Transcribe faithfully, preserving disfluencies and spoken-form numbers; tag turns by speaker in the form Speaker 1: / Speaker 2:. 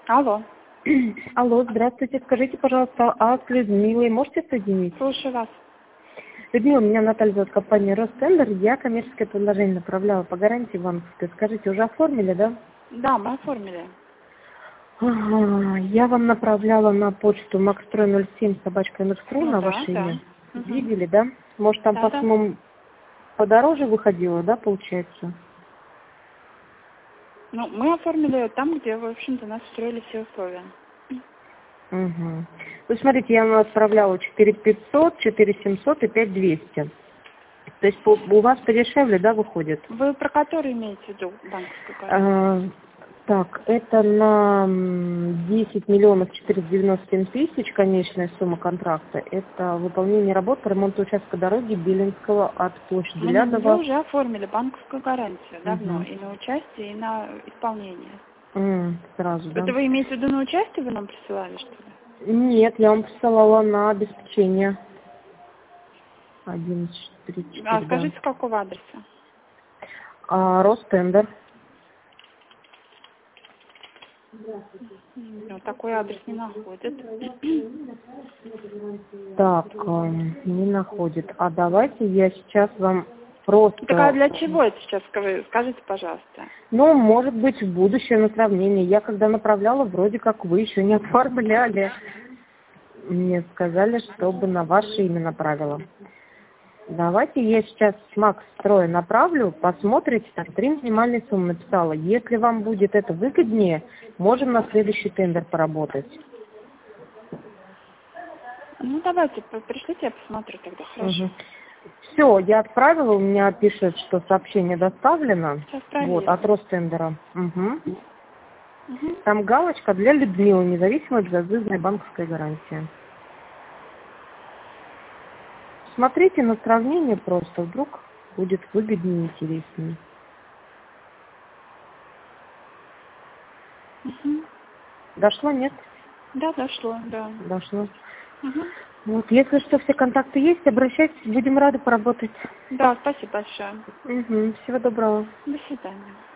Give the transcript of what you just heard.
Speaker 1: Алло.
Speaker 2: Алло, здравствуйте. Скажите, пожалуйста, а с Людмилой можете соединить?
Speaker 1: Слушаю вас.
Speaker 2: Людмила, меня Наталья зовут, компания Ростендер. Я коммерческое предложение направляла по гарантии банковской. Скажите, уже оформили, да?
Speaker 1: Да, мы оформили.
Speaker 2: Ага, я вам направляла на почту макстрой ноль семь собачка мстру
Speaker 1: Ну
Speaker 2: на
Speaker 1: да,
Speaker 2: ваше
Speaker 1: да.
Speaker 2: имя.
Speaker 1: Угу.
Speaker 2: Видели, да? Может, там
Speaker 1: Да,
Speaker 2: по
Speaker 1: да.
Speaker 2: суммам подороже выходило, да, получается?
Speaker 1: Ну, мы оформили там, где, в общем-то, нас устроили все условия.
Speaker 2: Угу. Ну, смотрите, я вам отправляла четыре пятьсот, четыре семьсот и пять двести. То есть по- у вас подешевле, да, выходит?
Speaker 1: Вы про который имеете в виду банковскую
Speaker 2: А,
Speaker 1: гарантию?
Speaker 2: так, это на м, десять миллионов четыреста девяносто семь тысяч конечная сумма контракта. Это выполнение работ по ремонту участка дороги Белинского от площади
Speaker 1: Мы на нее
Speaker 2: Лядова.
Speaker 1: уже оформили банковскую гарантию давно.
Speaker 2: Угу.
Speaker 1: И на участие, и на исполнение.
Speaker 2: М, сразу, да?
Speaker 1: Это вы имеете в виду на участие вы нам присылали, что ли?
Speaker 2: Нет, я вам присылала на обеспечение. одиннадцать тридцать
Speaker 1: А
Speaker 2: четыре, да.
Speaker 1: скажите, с какого адреса?
Speaker 2: А, Ростендер.
Speaker 1: Ну, такой адрес не находит.
Speaker 2: Так, э, не находит. А давайте я сейчас вам
Speaker 1: Так а
Speaker 2: просто...
Speaker 1: для чего это сейчас, скажи- скажите, пожалуйста?
Speaker 2: Ну, может быть, в будущее на сравнение. Я когда направляла, вроде как вы еще не оформляли. Мне сказали, чтобы на ваше имя направила. Давайте я сейчас с Макс строя направлю, посмотрите, там три минимальные суммы написала. Если вам будет это выгоднее, можем на следующий тендер поработать.
Speaker 1: Ну, давайте, п- пришлите, я посмотрю тогда, хорошо.
Speaker 2: Все, я отправила, у меня пишет, что сообщение доставлено.
Speaker 1: Сейчас
Speaker 2: Вот,
Speaker 1: проверю.
Speaker 2: от Ростендера. Угу.
Speaker 1: Мгм.
Speaker 2: Там галочка для Людмилы, независимая безотзывная банковская гарантия. Смотрите на сравнение просто, вдруг будет выгоднее и интереснее.
Speaker 1: Мгм.
Speaker 2: Дошло, нет?
Speaker 1: Да, дошло, да.
Speaker 2: Дошло.
Speaker 1: Мгм.
Speaker 2: Вот, если что, все контакты есть, обращайтесь, будем рады поработать.
Speaker 1: Да, спасибо большое.
Speaker 2: Угу. Всего доброго.
Speaker 1: До свидания.